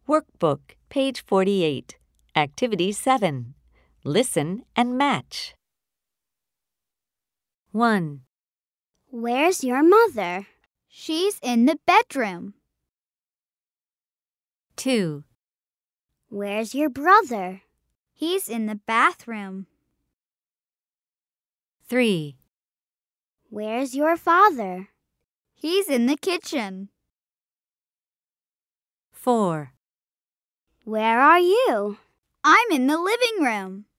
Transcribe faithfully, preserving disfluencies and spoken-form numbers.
Workbook, page forty-eight. Activity seven. Listen and match. one. Where's your mother? She's in the bedroom. two. Where's your brother? He's in the bathroom. three. Where's your father? He's in the kitchen. four. Where are you? I'm in the living room.